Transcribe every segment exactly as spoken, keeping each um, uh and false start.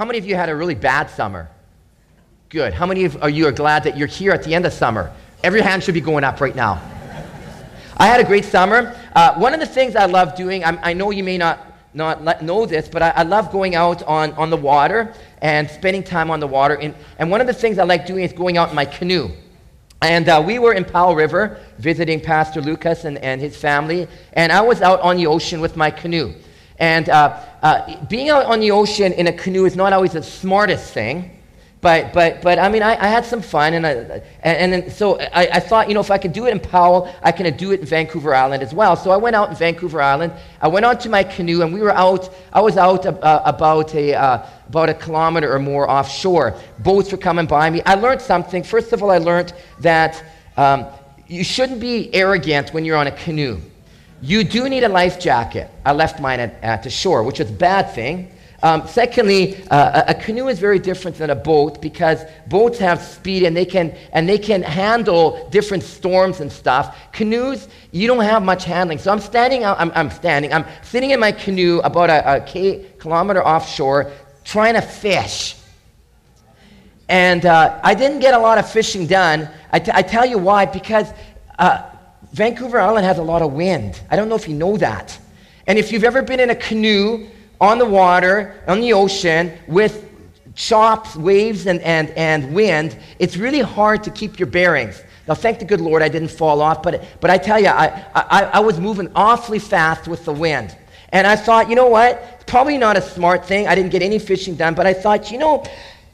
How many of you had a really bad summer? Good. How many of you are glad that you're here at the end of summer? Every hand should be going up right now. I had a great summer. Uh, one of the things I love doing, I'm, I know you may not, not let, know this, but I, I love going out on, on the water and spending time on the water. And, and one of the things I like doing is going out in my canoe. And uh, we were in Powell River visiting Pastor Lucas and, and his family, and I was out on the ocean with my canoe. And uh, uh, being out on the ocean in a canoe is not always the smartest thing, but but but I mean I, I had some fun, and I, and, and then, so I, I thought, you know, if I could do it in Powell, I can do it in Vancouver Island as well. So I went out in Vancouver Island. I went onto my canoe, and we were out. I was out uh, about a uh, about a kilometer or more offshore. Boats were coming by me. I learned something. First of all, I learned that um, you shouldn't be arrogant when you're on a canoe. You do need a life jacket. I left mine at, at the shore, which is a bad thing. Um, secondly, uh, a, a canoe is very different than a boat because boats have speed and they can and they can handle different storms and stuff. Canoes, you don't have much handling. So I'm standing out. I'm, I'm standing. I'm sitting in my canoe about a, a k, kilometer offshore, trying to fish. And uh, I didn't get a lot of fishing done. I, t- I tell you why, because uh, Vancouver Island has a lot of wind. I don't know if you know that. And if you've ever been in a canoe on the water, on the ocean, with chops, waves, and, and, and wind, it's really hard to keep your bearings. Now, thank the good Lord I didn't fall off, but, but I tell you, I, I, I was moving awfully fast with the wind. And I thought, you know what? It's probably not a smart thing. I didn't get any fishing done, but I thought, you know,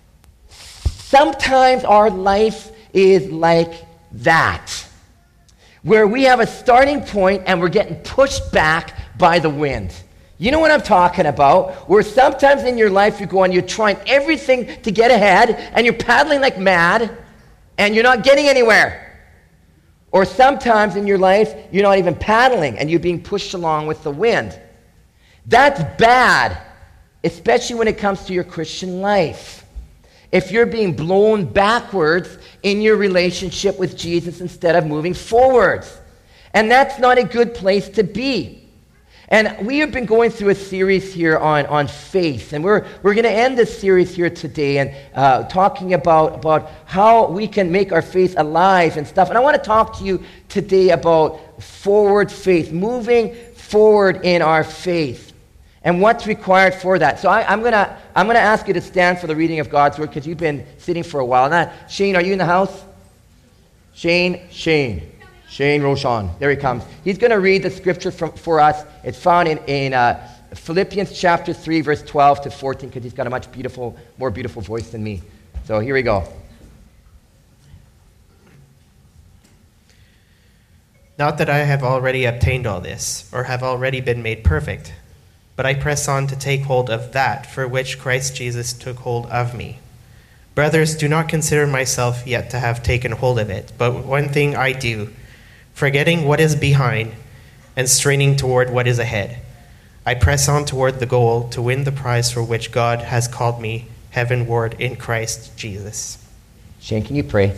sometimes our life is like that, where we have a starting point and we're getting pushed back by the wind. You know what I'm talking about? Where sometimes in your life you're going, you're trying everything to get ahead, and you're paddling like mad, and you're not getting anywhere. Or sometimes in your life, you're not even paddling, and you're being pushed along with the wind. That's bad, especially when it comes to your Christian life. If you're being blown backwards in your relationship with Jesus instead of moving forwards. And that's not a good place to be. And we have been going through a series here on, on faith, and we're we're going to end this series here today and uh, talking about, about how we can make our faith alive and stuff. And I want to talk to you today about forward faith, moving forward in our faith, and what's required for that. So I, I'm going to I'm going to ask you to stand for the reading of God's Word because you've been sitting for a while. Now, Shane, are you in the house? Shane, Shane. Shane Roshan, there he comes. He's going to read the scripture from, for us. It's found in, in uh, Philippians chapter three, verse twelve to fourteen, because he's got a much beautiful, more beautiful voice than me. So here we go. Not that I have already obtained all this, or have already been made perfect, but I press on to take hold of that for which Christ Jesus took hold of me. Brothers, do not consider myself yet to have taken hold of it, but one thing I do, forgetting what is behind and straining toward what is ahead. I press on toward the goal to win the prize for which God has called me heavenward in Christ Jesus. Shane, can you pray?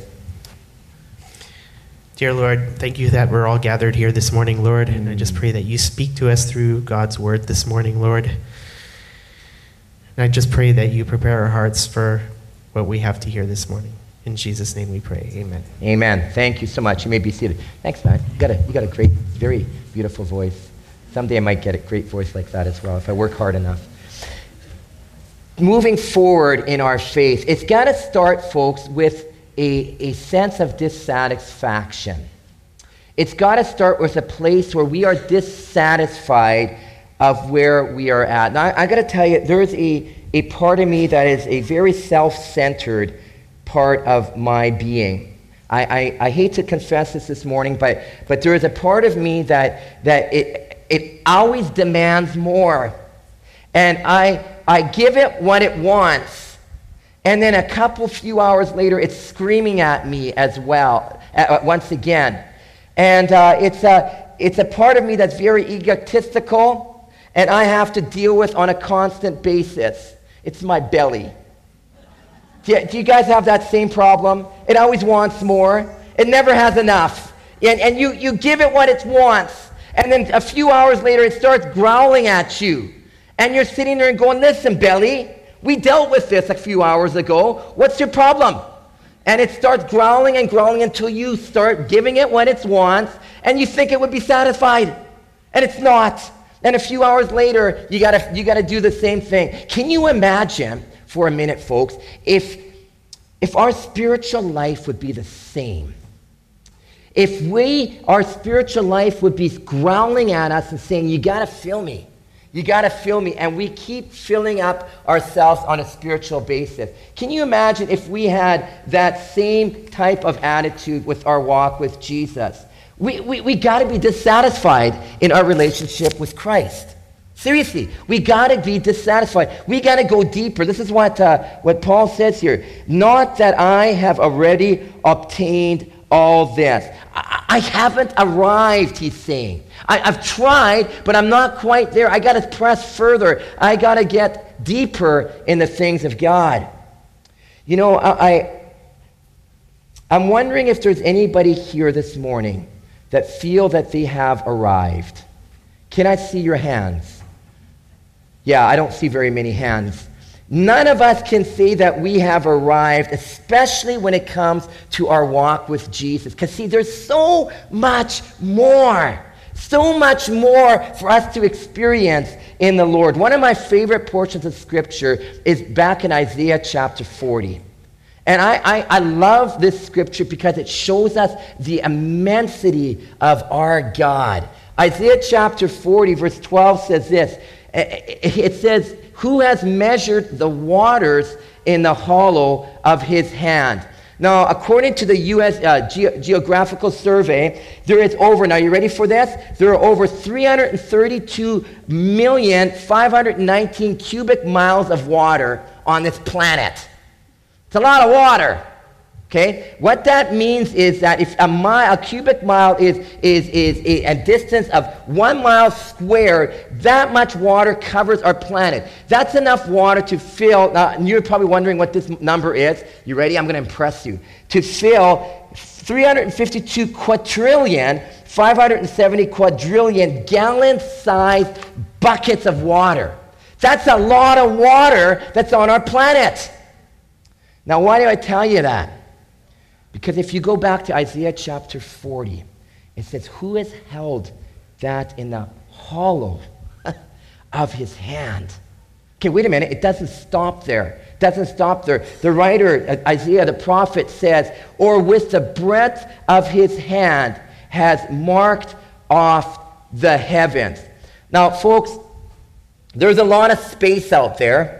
Dear Lord, thank you that we're all gathered here this morning, Lord, and I just pray that you speak to us through God's word this morning, Lord. And I just pray that you prepare our hearts for what we have to hear this morning. In Jesus' name we pray. Amen. Amen. Thank you so much. You may be seated. Thanks, man. You got a, you got a great, very beautiful voice. Someday I might get a great voice like that as well if I work hard enough. Moving forward in our faith, it's got to start, folks, with a, a sense of dissatisfaction. It's got to start with a place where we are dissatisfied of where we are at. Now, I, I got to tell you, there's a, a part of me that is a very self-centered part of my being. I, I, I hate to confess this this morning, but but there is a part of me that that it it always demands more, and I I give it what it wants, and then a couple few hours later, it's screaming at me as well uh, once again, and uh, it's a it's a part of me that's very egotistical, and I have to deal with on a constant basis. It's my belly. Do you, do you guys have that same problem? It always wants more. It never has enough. And, and you, you give it what it wants, and then a few hours later it starts growling at you. And you're sitting there and going, listen, belly, We dealt with this a few hours ago. What's your problem? And it starts growling and growling until you start giving it what it wants, and you think it would be satisfied. And it's not. And a few hours later, you gotta, you gotta do the same thing. Can you imagine, for a minute, folks, if, if our spiritual life would be the same? If we, our spiritual life would be growling at us and saying, you gotta fill me. You gotta fill me. And we keep filling up ourselves on a spiritual basis. Can you imagine if we had that same type of attitude with our walk with Jesus? We, we, we gotta be dissatisfied in our relationship with Christ. Seriously, we gotta be dissatisfied. We gotta go deeper. This is what, uh, what Paul says here. Not that I have already obtained all this. I, I haven't arrived, he's saying. I, I've tried, but I'm not quite there. I got to press further. I got to get deeper in the things of God. You know, I, I, I'm wondering if there's anybody here this morning that feel that they have arrived. Can I see your hands? Yeah, I don't see very many hands. None of us can say that we have arrived, especially when it comes to our walk with Jesus. Because, see, there's so much more, so much more for us to experience in the Lord. One of my favorite portions of Scripture is back in Isaiah chapter forty. And I, I, I love this Scripture because it shows us the immensity of our God. Isaiah chapter forty, verse twelve says this. It says, who has measured the waters in the hollow of his hand? Now, according to the U S Uh, Ge- Geographical Survey, there is over, now you ready for this? There are over three hundred thirty-two million five hundred nineteen cubic miles of water on this planet. It's a lot of water. Okay, what that means is that if a mile, a cubic mile is, is, is a, a distance of one mile squared, that much water covers our planet. That's enough water to fill, uh, and you're probably wondering what this number is. You ready? I'm going to impress you. To fill three hundred fifty-two quadrillion, five hundred seventy quadrillion gallon-sized buckets of water. That's a lot of water that's on our planet. Now, why do I tell you that? Because if you go back to Isaiah chapter forty, it says, who has held that in the hollow of his hand? Okay, wait a minute. It doesn't stop there. It doesn't stop there. The writer, Isaiah, the prophet, says, or with the breadth of his hand has marked off the heavens. Now, folks, there's a lot of space out there.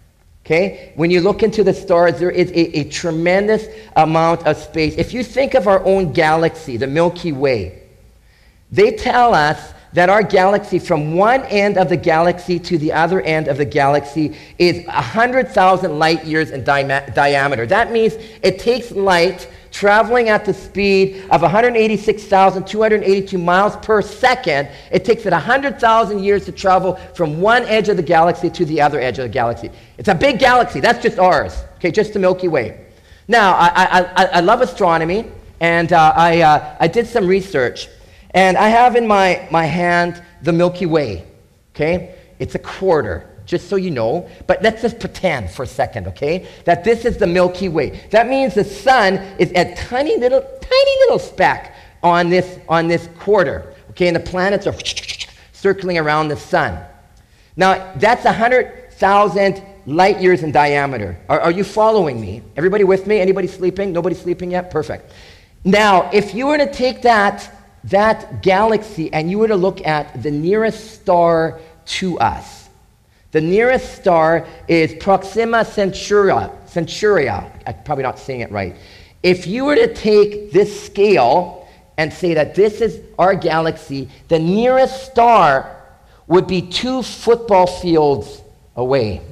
Okay? When you look into the stars, there is a, a tremendous amount of space. If you think of our own galaxy, the Milky Way, they tell us that our galaxy, from one end of the galaxy to the other end of the galaxy, is one hundred thousand light years in di- diameter. That means it takes light traveling at the speed of one hundred eighty-six thousand two hundred eighty-two miles per second. It takes it one hundred thousand years to travel from one edge of the galaxy to the other edge of the galaxy. It's a big galaxy. That's just ours, okay, just the Milky Way. Now, I, I, I, I love astronomy, and uh, I, uh, I did some research, and I have in my, my hand the Milky Way, okay? It's a quarter, just so you know, but let's just pretend for a second, okay, that this is the Milky Way. That means the sun is a tiny little, tiny little speck on this, on this quarter, okay, and the planets are circling around the sun. Now, that's one hundred thousand light years in diameter. Are, are you following me? Everybody with me? Anybody sleeping? Nobody sleeping yet? Perfect. Now, if you were to take that, that galaxy and you were to look at the nearest star to us, the nearest star is Proxima Centauri. Centuria. I'm probably not saying it right. If you were to take this scale and say that this is our galaxy, the nearest star would be two football fields away.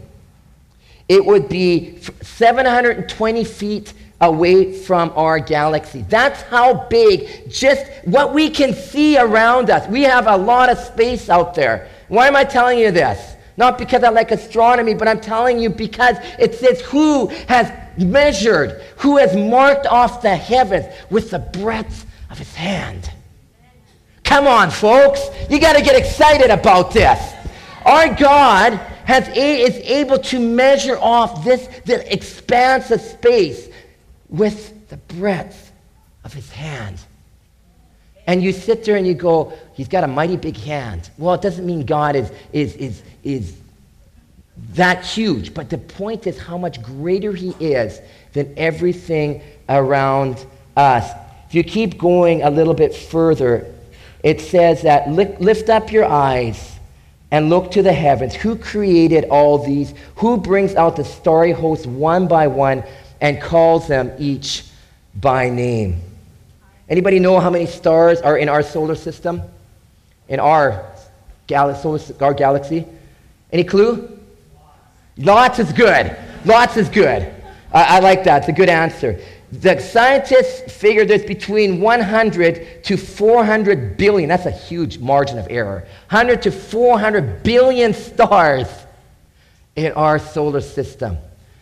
It would be seven hundred twenty feet away from our galaxy. That's how big, just what we can see around us. We have a lot of space out there. Why am I telling you this? Not because I like astronomy, but I'm telling you because it says who has measured, who has marked off the heavens with the breadth of his hand. Come on, folks. You got to get excited about this. Our God has a, is able to measure off this, this expanse of space with the breadth of his hand. And you sit there and you go, he's got a mighty big hand. Well, it doesn't mean God is, is, is, is that huge, but the point is how much greater he is than everything around us. If you keep going a little bit further, it says that lift up your eyes and look to the heavens. Who created all these? Who brings out the starry host one by one and calls them each by name? Anybody know how many stars are in our solar system? In our, gal- solar, our galaxy? Any clue? Lots is good. Lots is good. I, I like that. It's a good answer. The scientists figure there's between one hundred to four hundred billion. That's a huge margin of error. one hundred to four hundred billion stars in our solar system.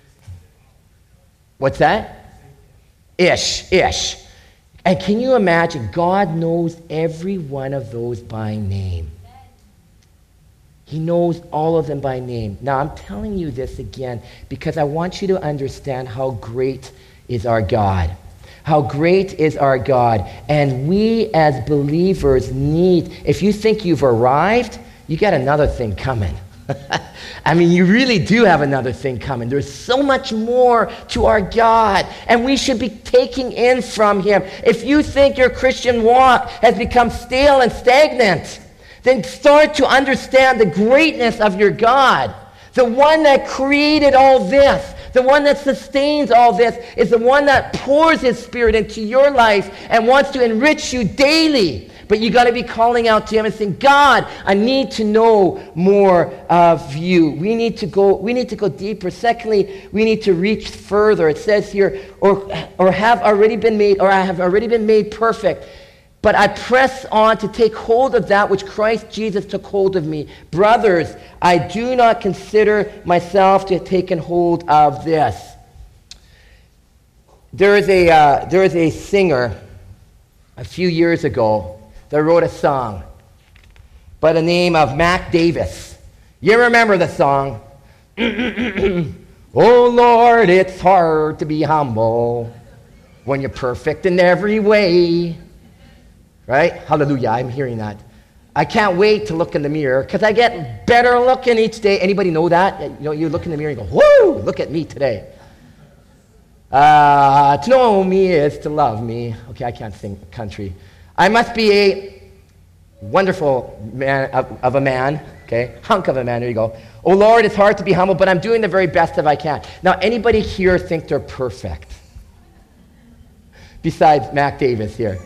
What's that? Ish, ish. And can you imagine? God knows every one of those by name. He knows all of them by name. Now, I'm telling you this again because I want you to understand how great is our God. How great is our God. And we as believers need, if you think you've arrived, you got another thing coming. I mean, you really do have another thing coming. There's so much more to our God, and we should be taking in from him. If you think your Christian walk has become stale and stagnant, then start to understand the greatness of your God. The one that created all this, the one that sustains all this, is the one that pours his Spirit into your life and wants to enrich you daily. But you got to be calling out to him and saying, God, I need to know more of you. We need to go, we need to go deeper. Secondly, we need to reach further. It says here, or, or have already been made, or I have already been made perfect. But I press on to take hold of that which Christ Jesus took hold of me. Brothers, I do not consider myself to have taken hold of this. There is a, uh, there is a singer a few years ago that wrote a song by the name of Mac Davis. You remember the song? Oh Lord, it's hard to be humble when you're perfect in every way. Right? Hallelujah, I'm hearing that. I can't wait to look in the mirror because I get better looking each day. Anybody know that? You know, you look in the mirror and go, whoo, look at me today. Uh, to know me is to love me. Okay, I can't sing country. I must be a wonderful man of, of a man, okay? Hunk of a man, there you go. Oh Lord, it's hard to be humble, but I'm doing the very best that I can. Now, anybody here think they're perfect? Besides Mac Davis here.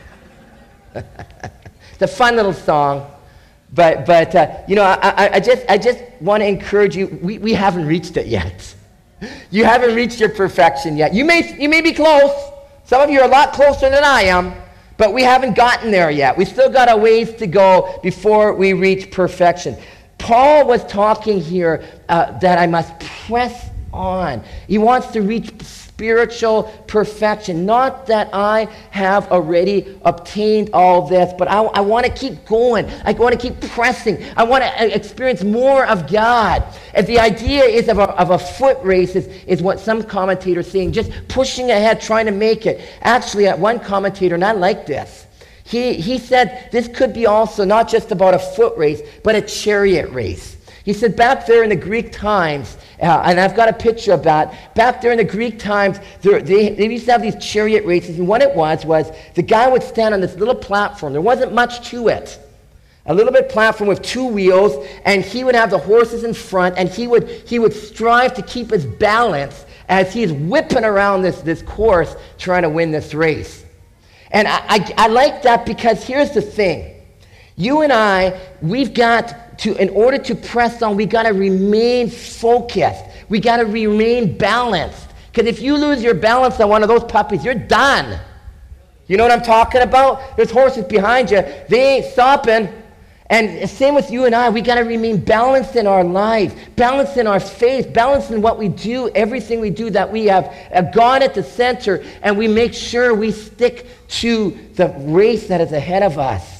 It's a fun little song, but but uh, you know, I, I, I just I just want to encourage you. We, we haven't reached it yet. You haven't reached your perfection yet. You may you may be close. Some of you are a lot closer than I am, but we haven't gotten there yet. We still got a ways to go before we reach perfection. Paul was talking here uh, that I must press on. He wants to reach spiritual perfection. Not that I have already obtained all this, but I, I want to keep going. I want to keep pressing. I want to experience more of God. And the idea is of a, of a foot race is, is what some commentators saying, just pushing ahead, trying to make it. Actually, at one commentator, and I like this, he, he said this could be also not just about a foot race, but a chariot race. He said back there in the Greek times, uh, and I've got a picture of that, back there in the Greek times, there, they, they used to have these chariot races, and what it was was the guy would stand on this little platform. There wasn't much to it. A little bit platform with two wheels, and he would have the horses in front, and he would he would strive to keep his balance as he's whipping around this, this course trying to win this race. And I, I, I like that because here's the thing. You and I, we've got to, in order to press on, we got to remain focused. We got to remain balanced. Because if you lose your balance on one of those puppies, you're done. You know what I'm talking about? There's horses behind you. They ain't stopping. And same with you and I. We got to remain balanced in our lives, balanced in our faith, balanced in what we do, everything we do, that we have a God at the center, and we make sure we stick to the race that is ahead of us.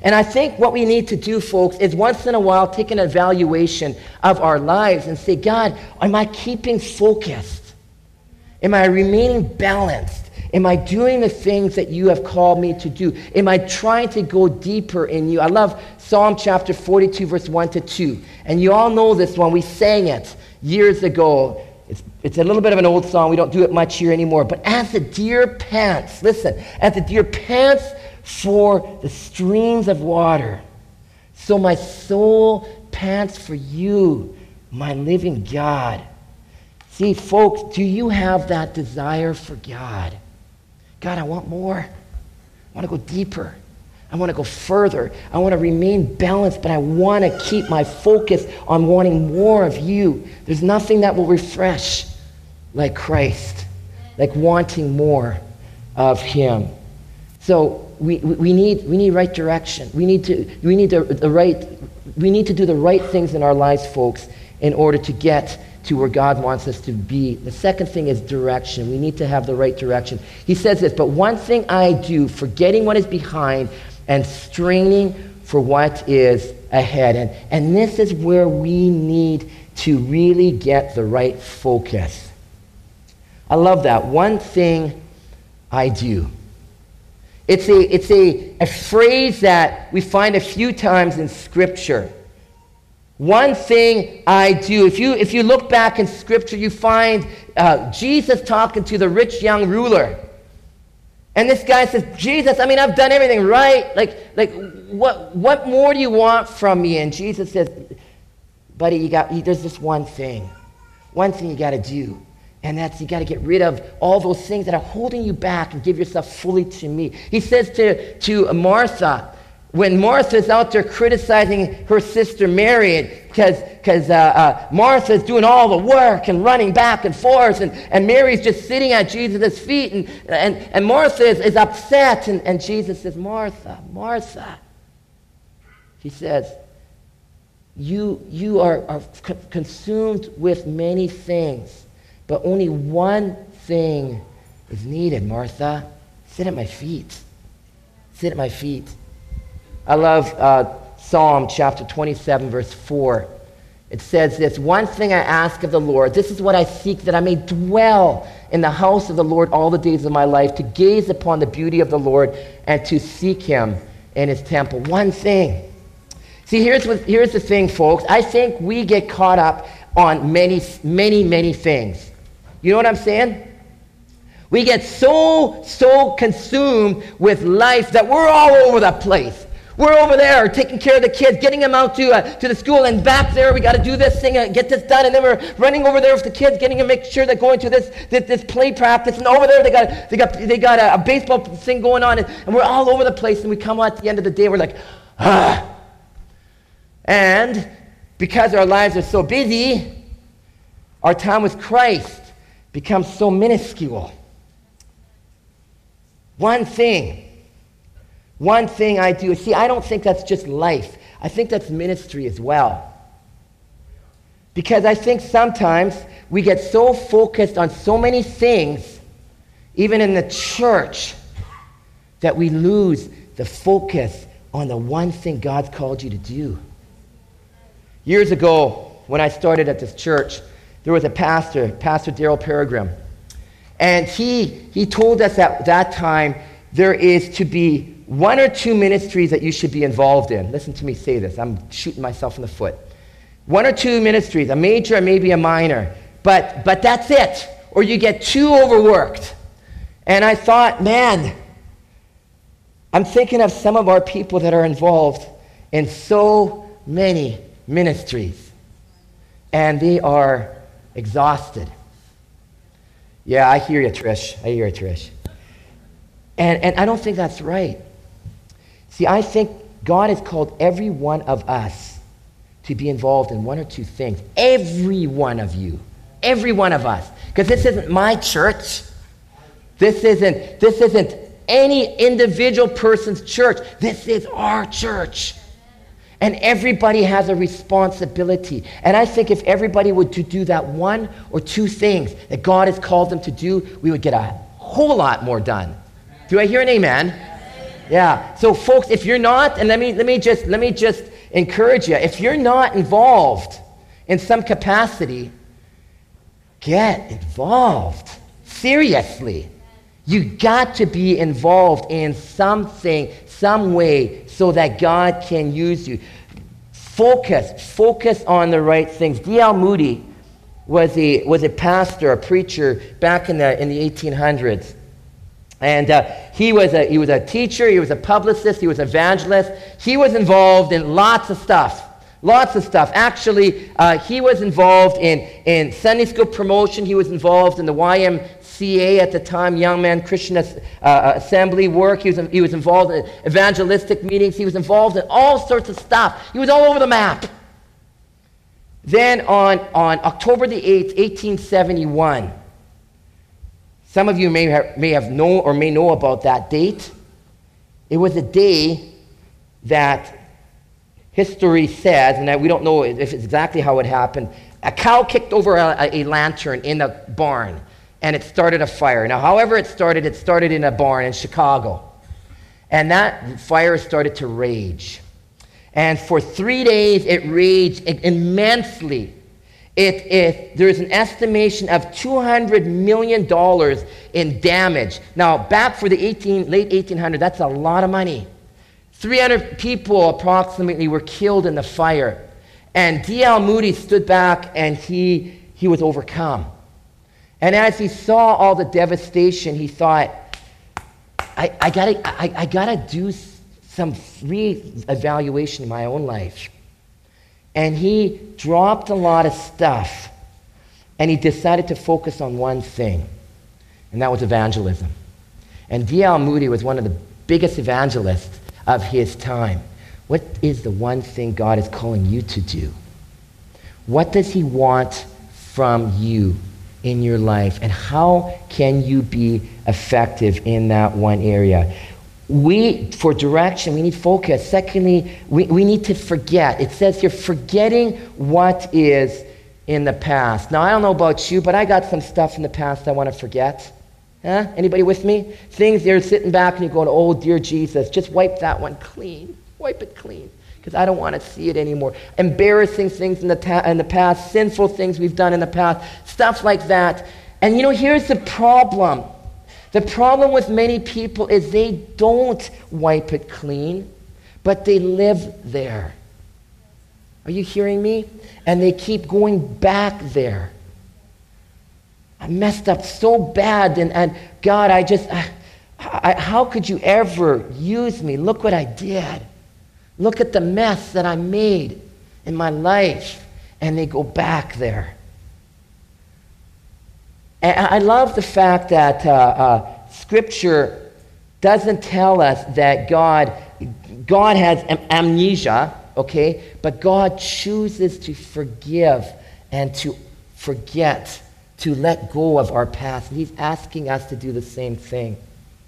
And I think what we need to do, folks, is once in a while take an evaluation of our lives and say, God, am I keeping focused? Am I remaining balanced? Am I doing the things that you have called me to do? Am I trying to go deeper in you? I love Psalm chapter forty-two, verse one to two. And you all know this one. We sang it years ago. It's, it's a little bit of an old song. We don't do it much here anymore. But as the deer pants, listen, as the deer pants for the streams of water, so my soul pants for you, my living God. See, folks, do you have that desire for God? God, I want more. I want to go deeper. I want to go further. I want to remain balanced, but I want to keep my focus on wanting more of you. There's nothing that will refresh like Christ, like wanting more of him. So we, we need we need right direction. We need to we need the, the right we need to do the right things in our lives, folks, in order to get to where God wants us to be. The second thing is direction. We need to have the right direction. He says this, but one thing I do, forgetting what is behind and straining for what is ahead. And, and this is where we need to really get the right focus. I love that. One thing I do. It's a, it's a, a phrase that we find a few times in Scripture. One thing I do. If you if you look back in Scripture, you find uh, Jesus talking to the rich young ruler. And this guy says, Jesus, I mean, I've done everything right. Like, like what what more do you want from me? And Jesus says, buddy, you got, there's this one thing. One thing you got to do. And that's you got to get rid of all those things that are holding you back and give yourself fully to me. He says to, to Martha, when Martha's out there criticizing her sister Mary, because because uh, uh, Martha's doing all the work and running back and forth, and, and Mary's just sitting at Jesus' feet, and, and, and Martha is, is upset, and, and Jesus says, Martha, Martha. He says, you, you are, are c- consumed with many things, but only one thing is needed, Martha. Sit at my feet. Sit at my feet. I love uh, Psalm chapter twenty-seven, verse four. It says this, one thing I ask of the Lord, this is what I seek, that I may dwell in the house of the Lord all the days of my life, to gaze upon the beauty of the Lord and to seek him in his temple. One thing. See, here's, what, here's the thing, folks. I think we get caught up on many, many, many things. You know what I'm saying? We get so, so consumed with life that we're all over the place. We're over there taking care of the kids, getting them out to uh, to the school, and back there we got to do this thing, uh, get this done, and then we're running over there with the kids, getting them, make sure they're going to this this, this play practice, and over there they got they got they got a, a baseball thing going on, and, and we're all over the place, and we come out at the end of the day, we're like, ah. And because our lives are so busy, our time with Christ becomes so minuscule. One thing. One thing I do. See, I don't think that's just life. I think that's ministry as well. Because I think sometimes we get so focused on so many things, even in the church, that we lose the focus on the one thing God's called you to do. Years ago, when I started at this church, there was a pastor, Pastor Daryl Peregrine. And he, he told us at that time there is to be one or two ministries that you should be involved in. Listen to me say this. I'm shooting myself in the foot. One or two ministries, a major and maybe a minor. But, but that's it. Or you get too overworked. And I thought, man, I'm thinking of some of our people that are involved in so many ministries. And they are exhausted. Yeah, I hear you, Trish. I hear you, Trish. And, and I don't think that's right. See, I think God has called every one of us to be involved in one or two things. Every one of you. Every one of us. Because this isn't my church. This isn't, this isn't any individual person's church. This is our church. And everybody has a responsibility. And I think if everybody would to do that one or two things that God has called them to do, we would get a whole lot more done. Do I hear an amen? Yeah. So folks, if you're not, and let me let me just let me just encourage you, if you're not involved in some capacity, get involved. Seriously. You got to be involved in something, some way, so that God can use you. Focus, focus on the right things. D L Moody was a was a pastor, a preacher back in the in the eighteen hundreds. And uh, he was a he was a teacher, he was a publicist, he was an evangelist. He was involved in lots of stuff. Lots of stuff. Actually, uh, he was involved in, in Sunday school promotion. He was involved in the Y M C A at the time, Young Men Christian uh, Assembly work. He was, he was involved in evangelistic meetings. He was involved in all sorts of stuff. He was all over the map. Then on, on October the eighth, eighteen seventy-one, some of you may have, may have known or may know about that date. It was a day that history says, and we don't know if it's exactly how it happened, a cow kicked over a, a lantern in a barn, and it started a fire. Now, however it started, it started in a barn in Chicago. And that fire started to rage. And for three days, it raged immensely. It, it, there's an estimation of two hundred million dollars in damage. Now, back for the eighteen, late eighteen hundreds, that's a lot of money. three hundred people approximately were killed in the fire. And D L Moody stood back and he, he was overcome. And as he saw all the devastation, he thought, I, I gotta, I, I gotta do some re-evaluation in my own life. And he dropped a lot of stuff, and he decided to focus on one thing, and that was evangelism. And D L Moody was one of the biggest evangelists of his time. What is the one thing God is calling you to do? What does he want from you in your life, and how can you be effective in that one area? We, for direction, we need focus. Secondly, we, we need to forget. It says here, forgetting what is in the past. Now, I don't know about you, but I got some stuff in the past I want to forget. Huh? Anybody with me? Things you're sitting back and you're going, oh, dear Jesus, just wipe that one clean. Wipe it clean, because I don't want to see it anymore. Embarrassing things in the, ta- in the past, sinful things we've done in the past, stuff like that. And you know, here's the problem. The problem with many people is they don't wipe it clean, but they live there. Are you hearing me? And they keep going back there. I messed up so bad, and, and God, I just, I, I, how could you ever use me? Look what I did. Look at the mess that I made in my life. And they go back there. And I love the fact that uh, uh, Scripture doesn't tell us that God, God has am- amnesia, okay? But God chooses to forgive and to forget, to let go of our past. And he's asking us to do the same thing.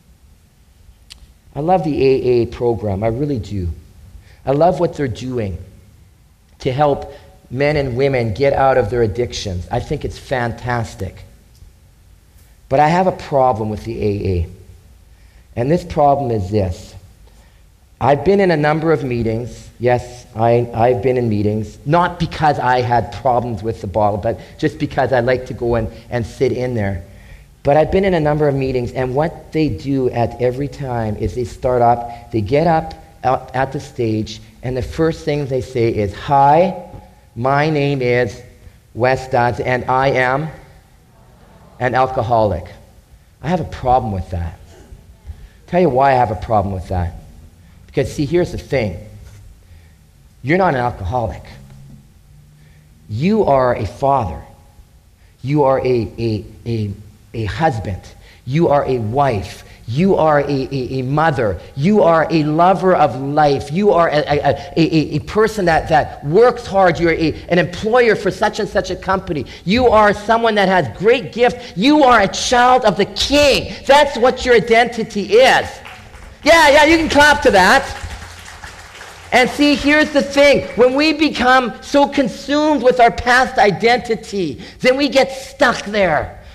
I love the A A program. I really do. I love what they're doing to help men and women get out of their addictions. I think it's fantastic. But I have a problem with the A A. And this problem is this. I've been in a number of meetings. Yes, I, I've been in meetings. Not because I had problems with the bottle, but just because I like to go and, and sit in there. But I've been in a number of meetings, and what they do at every time is they start up, they get up out at the stage, and the first thing they say is, hi, my name is Wes Dodds, and I am an alcoholic. I have a problem with that. I'll tell you why I have a problem with that. Because, see, here's the thing. You're not an alcoholic. You are a father. You are a, a, a, a husband. You are a wife. You are a, a, a mother. You are a lover of life. You are a, a, a, a person that, that works hard. You're a, an employer for such and such a company. You are someone that has great gifts. You are a child of the King. That's what your identity is. Yeah, yeah, you can clap to that. And see, here's the thing. When we become so consumed with our past identity, then we get stuck there.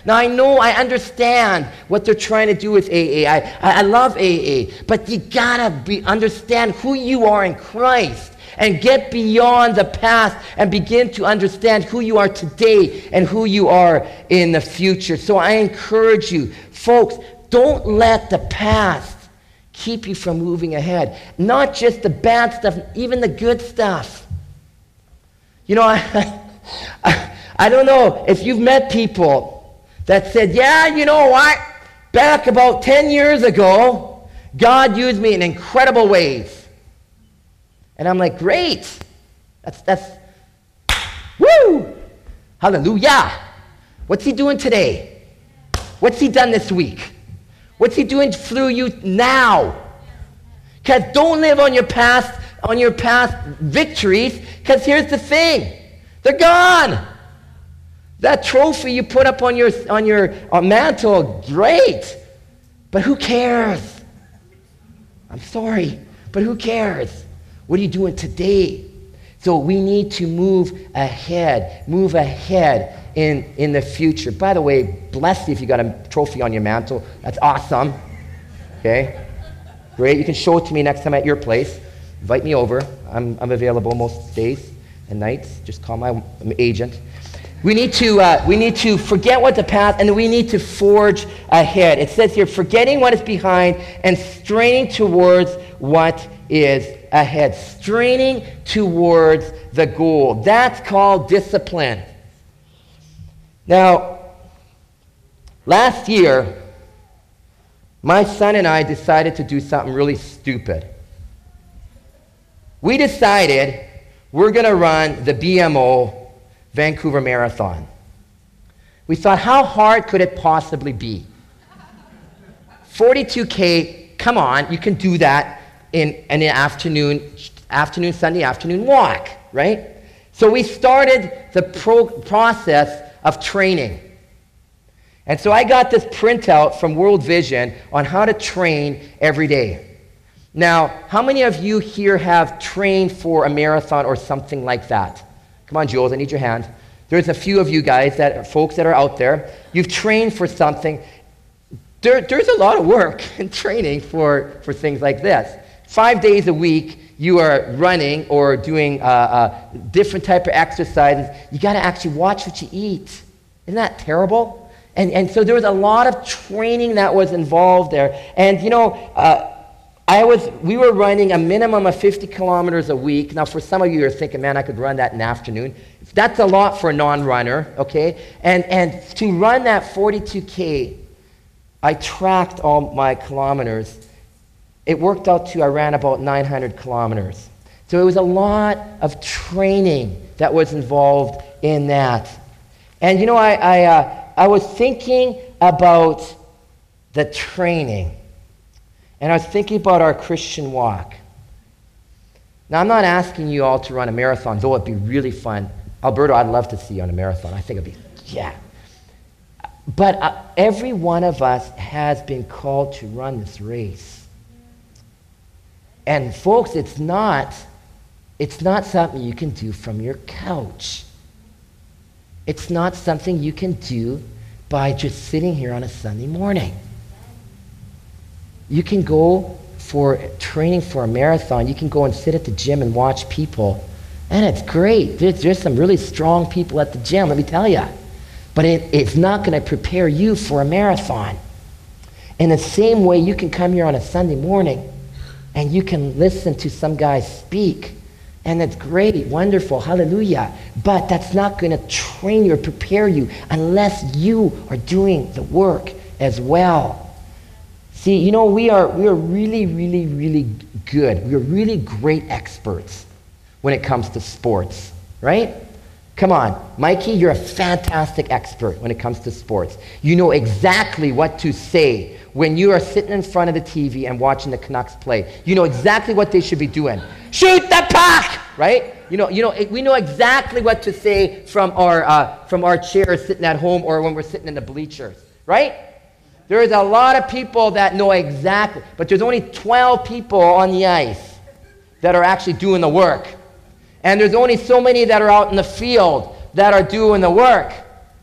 Now, I know, I understand what they're trying to do with A A. I, I, I love A A. But you gotta be, understand who you are in Christ and get beyond the past and begin to understand who you are today and who you are in the future. So I encourage you, folks, don't let the past keep you from moving ahead. Not just the bad stuff, even the good stuff. You know, I, I, I don't know if you've met people that said, yeah, you know what? Back about ten years ago, God used me in incredible ways. And I'm like, great. That's, that's, woo! Hallelujah. What's he doing today? What's he done this week? What's he doing through you now? Because don't live on your past, on your past victories, because here's the thing. They're gone. That trophy you put up on your, on your on mantle, great. But who cares? I'm sorry, but who cares? What are you doing today? So we need to move ahead, move ahead in, in the future. By the way, bless you if you got a trophy on your mantle. That's awesome. Okay? Great. You can show it to me next time at your place. Invite me over. I'm, I'm available most days and nights. Just call my agent. We need to uh, we need to forget what the past, and we need to forge ahead. It says here, forgetting what is behind and straining towards what is ahead. Straining towards the goal. That's called discipline. Now, last year, my son and I decided to do something really stupid. We decided we're going to run the B M O Vancouver Marathon. We thought, how hard could it possibly be? forty-two K, come on, you can do that in, in an afternoon, afternoon, Sunday afternoon walk, right? So we started the pro- process of training. And so I got this printout from World Vision on how to train every day. Now, how many of you here have trained for a marathon or something like that? Come on, Jules, I need your hand. There's a few of you guys, that folks that are out there. You've trained for something. There, there's a lot of work in training for, for things like this. Five days a week, you are running or doing uh, uh, different type of exercises. You got to actually watch what you eat. Isn't that terrible? And, and so there was a lot of training that was involved there. And, you know, uh, I was, we were running a minimum of fifty kilometers a week. Now, for some of you, you're thinking, man, I could run that in the afternoon. That's a lot for a non-runner, okay? And, and to run that forty-two K, I tracked all my kilometers. It worked out to I ran about nine hundred kilometers. So it was a lot of training that was involved in that. And, you know, I, I, uh, I was thinking about the training. And I was thinking about our Christian walk. Now, I'm not asking you all to run a marathon, though it'd be really fun. Alberto, I'd love to see you on a marathon. I think it'd be, yeah. But uh, every one of us has been called to run this race. And folks, it's not, it's not something you can do from your couch. It's not something you can do by just sitting here on a Sunday morning. You can go for training for a marathon. You can go and sit at the gym and watch people. And it's great. There's, there's some really strong people at the gym, let me tell you. But it, it's not going to prepare you for a marathon. In the same way, you can come here on a Sunday morning and you can listen to some guy speak. And it's great, wonderful, hallelujah. But that's not going to train you or prepare you unless you are doing the work as well. See, you know, we are we are really, really, really good. We are really great experts when it comes to sports, right? Come on, Mikey, you're a fantastic expert when it comes to sports. You know exactly what to say when you are sitting in front of the T V and watching the Canucks play. You know exactly what they should be doing. Shoot the puck, right? You know, you know, we know exactly what to say from our uh, from our chairs sitting at home or when we're sitting in the bleachers, right? There's a lot of people that know exactly, but there's only twelve people on the ice that are actually doing the work. And there's only so many that are out in the field that are doing the work.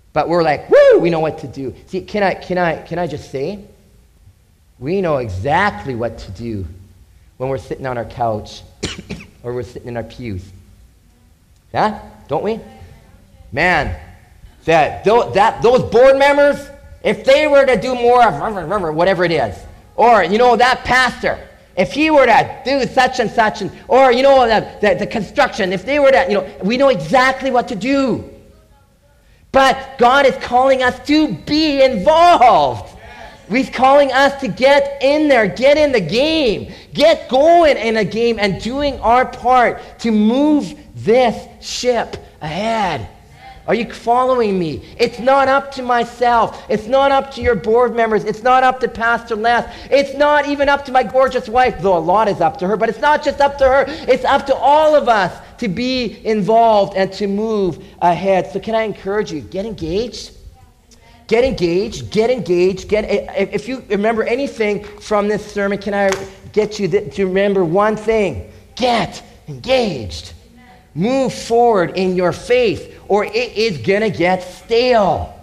But we're like, woo, we know what to do. See, can I, can I, can I just say, we know exactly what to do when we're sitting on our couch or we're sitting in our pews. Yeah? Don't we? Man, that, that those board members, if they were to do more of whatever it is, or, you know, that pastor, if he were to do such and such, and, or, you know, the, the, the construction, if they were to, you know, we know exactly what to do. But God is calling us to be involved. He's calling us to get in there, get in the game, get going in a game and doing our part to move this ship ahead. Are you following me? It's not up to myself. It's not up to your board members. It's not up to Pastor Les. It's not even up to my gorgeous wife, though a lot is up to her, but it's not just up to her. It's up to all of us to be involved and to move ahead. So can I encourage you, get engaged? Get engaged, get engaged, get, if you remember anything from this sermon, can I get you to remember one thing? Get engaged. Move forward in your faith, or it is going to get stale.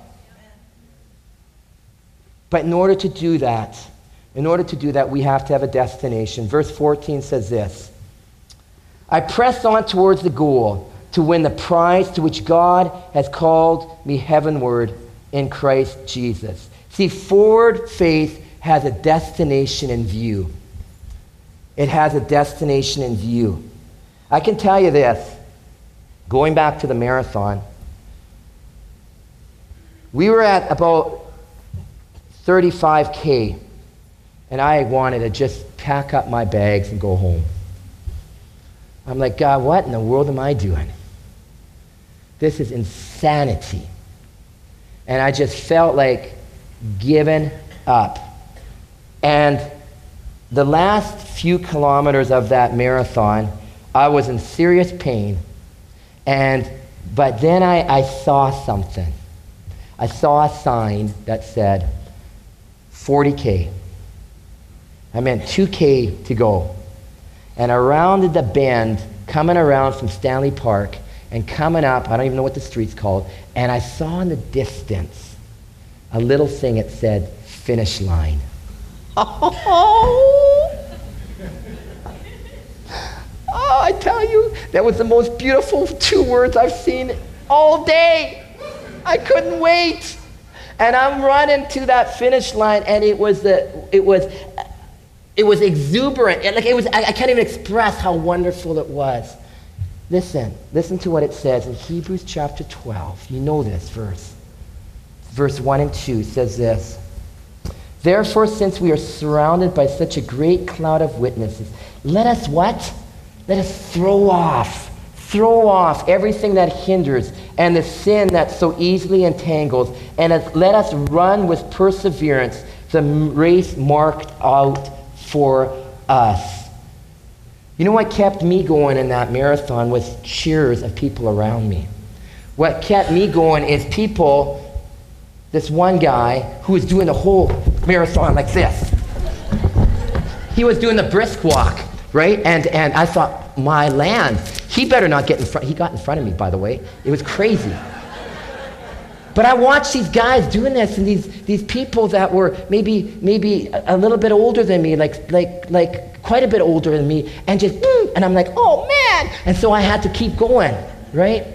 But in order to do that, in order to do that, we have to have a destination. Verse fourteen says this, I press on towards the goal to win the prize to which God has called me heavenward in Christ Jesus. See, forward faith has a destination in view. It has a destination in view. I can tell you this, going back to the marathon, we were at about thirty-five K, and I wanted to just pack up my bags and go home. I'm like, God, what in the world am I doing? This is insanity. And I just felt like giving up. And the last few kilometers of that marathon, I was in serious pain. And but then I, I saw something. I saw a sign that said forty K. I meant two K to go. And I rounded the bend, coming around from Stanley Park, and coming up, I don't even know what the street's called, and I saw in the distance a little thing that said, finish line. Oh, oh, I tell you, that was the most beautiful two words I've seen all day. I couldn't wait. And I'm running to that finish line, and it was the, it was, it was exuberant. It, like it was, I, I can't even express how wonderful it was. Listen, listen to what it says in Hebrews chapter twelve. You know this verse. Verse one and two says this. Therefore, since we are surrounded by such a great cloud of witnesses, let us what? Let us throw off, throw off everything that hinders and the sin that so easily entangles, and let us run with perseverance the race marked out for us. You know what kept me going in that marathon was cheers of people around me. What kept me going is people, this one guy who was doing the whole marathon like this. He was doing the brisk walk, right? And and I thought, my land, he better not get in front. He got in front of me, by the way. It was crazy. But I watched these guys doing this, and these these people that were maybe maybe a, a little bit older than me, like like like quite a bit older than me, and just mm, and I'm like, oh man! And so I had to keep going, right?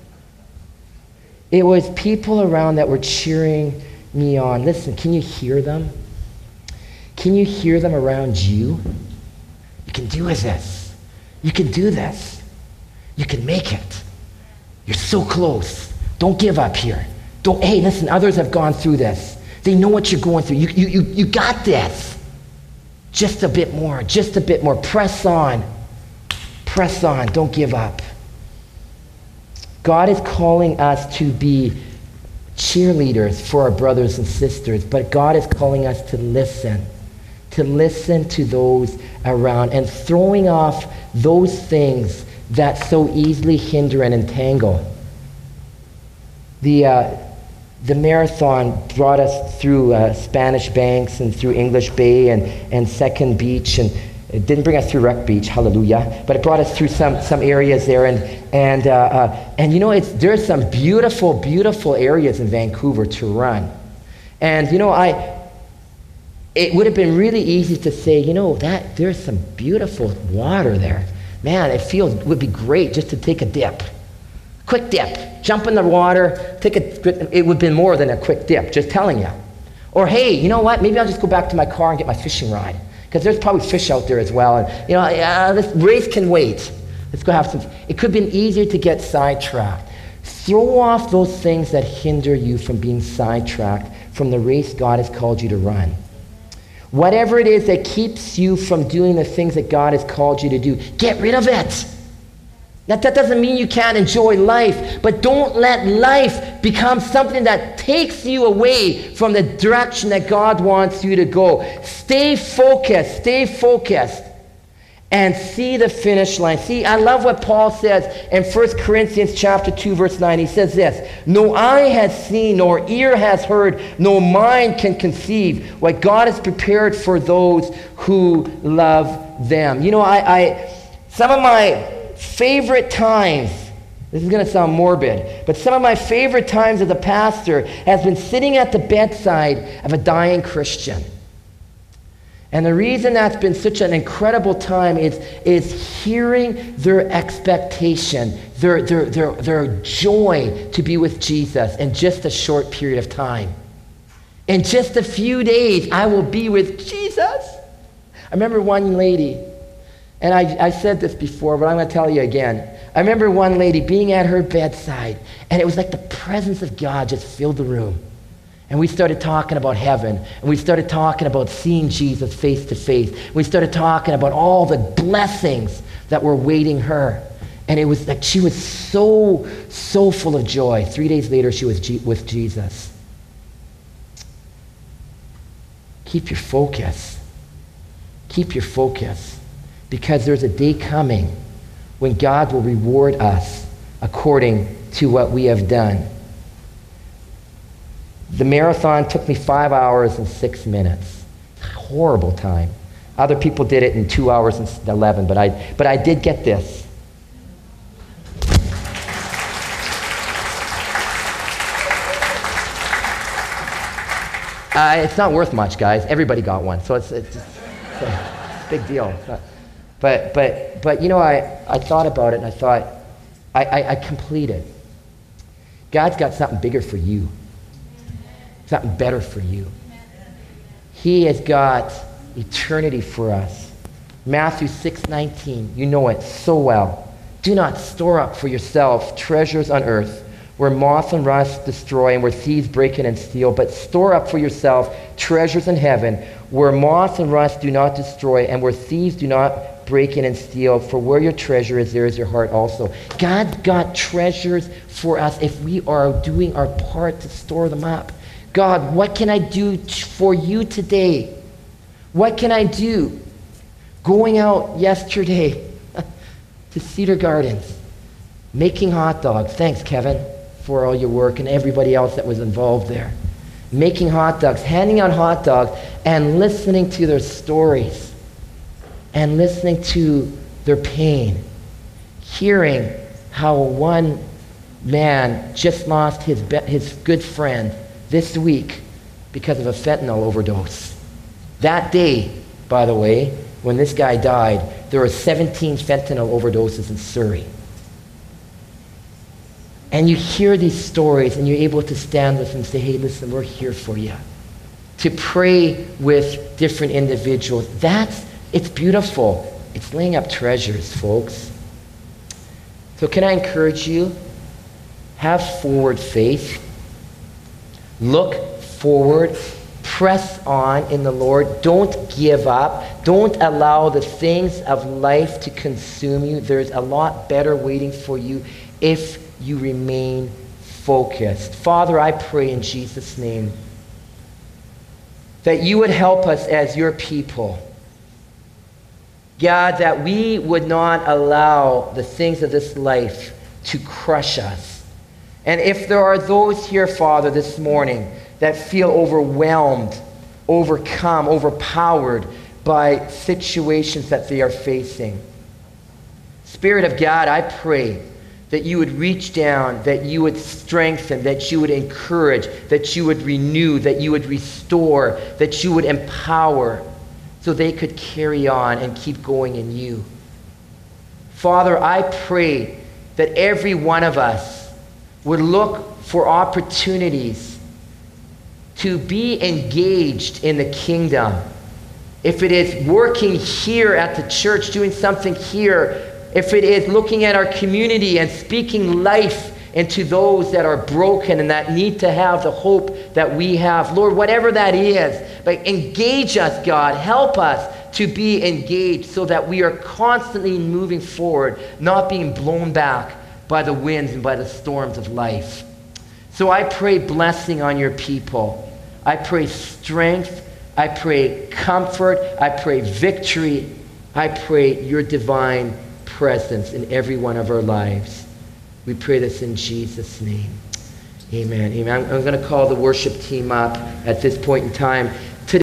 It was people around that were cheering me on. Listen, can you hear them? Can you hear them around you? You can do this. You can do this. You can make it. You're so close. Don't give up here. Don't, hey, listen, others have gone through this. They know what you're going through. You, you, you, you got this. Just a bit more, just a bit more. Press on. Press on. Don't give up. God is calling us to be cheerleaders for our brothers and sisters, but God is calling us to listen, to listen to those around and throwing off those things that so easily hinder and entangle. The uh, The marathon brought us through uh, Spanish Banks and through English Bay and, and Second Beach, and It didn't bring us through Wreck Beach, hallelujah, but it brought us through some, some areas there. And, and, uh, uh, and you know, it's, there's some beautiful, beautiful areas in Vancouver to run. And, you know, I, it would have been really easy to say, you know, that there's some beautiful water there. Man, it feels, it would be great just to take a dip. Quick dip. Jump in the water, take a, it would have been more than a quick dip, just telling you. Or, hey, you know what, maybe I'll just go back to my car and get my fishing rod. Because there's probably fish out there as well. And, you know, uh, this race can wait. Let's go have some. It could have been easier to get sidetracked. Throw off those things that hinder you from being sidetracked from the race God has called you to run. Whatever it is that keeps you from doing the things that God has called you to do, get rid of it. That, that doesn't mean you can't enjoy life, but don't let life become something that takes you away from the direction that God wants you to go. Stay focused, stay focused, and see the finish line. See, I love what Paul says in First Corinthians chapter two, verse nine. He says this, no eye has seen, nor ear has heard, no mind can conceive what God has prepared for those who love them. You know, I, I some of my favorite times, this is going to sound morbid, but some of my favorite times as a pastor has been sitting at the bedside of a dying Christian. And the reason that's been such an incredible time is, is hearing their expectation, their, their, their, their joy to be with Jesus in just a short period of time. In just a few days, I will be with Jesus. I remember one lady, and I, I said this before, but I'm going to tell you again. I remember one lady being at her bedside, and it was like the presence of God just filled the room. And we started talking about heaven, and we started talking about seeing Jesus face to face. We started talking about all the blessings that were waiting her. And it was like she was so, so full of joy. Three days later, she was G- with Jesus. Keep your focus. Keep your focus. Because there's a day coming when God will reward us according to what we have done. The marathon took me five hours and six minutes. Horrible time. Other people did it in two hours and eleven, but I, but I did get this. Uh, it's not worth much, guys. Everybody got one, so it's, it's, just, it's a big deal. It's not, but but but you know, I, I thought about it and I thought, I, I, I completed. God's got something bigger for you. Something better for you. He has got eternity for us. Matthew six nineteen, you know it so well. Do not store up for yourself treasures on earth, where moth and rust destroy and where thieves break in and steal, but store up for yourself treasures in heaven, where moth and rust do not destroy and where thieves do not break in and steal. For where your treasure is, there is your heart also. God's got treasures for us if we are doing our part to store them up. God, what can I do t- for you today? What can I do? Going out yesterday to Cedar Gardens, making hot dogs. Thanks, Kevin, for all your work and everybody else that was involved there. Making hot dogs, handing out hot dogs, and listening to their stories, and listening to their pain, hearing how one man just lost his be- his good friend this week because of a fentanyl overdose. That day, by the way, when this guy died, there were seventeen fentanyl overdoses in Surrey. And you hear these stories and you're able to stand with them and say, hey, listen, we're here for you. To pray with different individuals. That's, it's beautiful. It's laying up treasures, folks. So can I encourage you? Have forward faith. Look forward. Press on in the Lord. Don't give up. Don't allow the things of life to consume you. There's a lot better waiting for you if you remain focused. Father, I pray in Jesus' name that you would help us as your people. God, that we would not allow the things of this life to crush us. And if there are those here, Father, this morning that feel overwhelmed, overcome, overpowered by situations that they are facing. Spirit of God, I pray that you would reach down, that you would strengthen, that you would encourage, that you would renew, that you would restore, that you would empower, so they could carry on and keep going in you. Father, I pray that every one of us would look for opportunities to be engaged in the kingdom. If it is working here at the church, doing something here, if it is looking at our community and speaking life into those that are broken and that need to have the hope that we have. Lord, whatever that is, but engage us, God. Help us to be engaged so that we are constantly moving forward, not being blown back by the winds and by the storms of life. So I pray blessing on your people. I pray strength. I pray comfort. I pray victory. I pray your divine presence in every one of our lives. We pray this in Jesus' name. Amen. Amen. I'm, I'm going to call the worship team up at this point in time.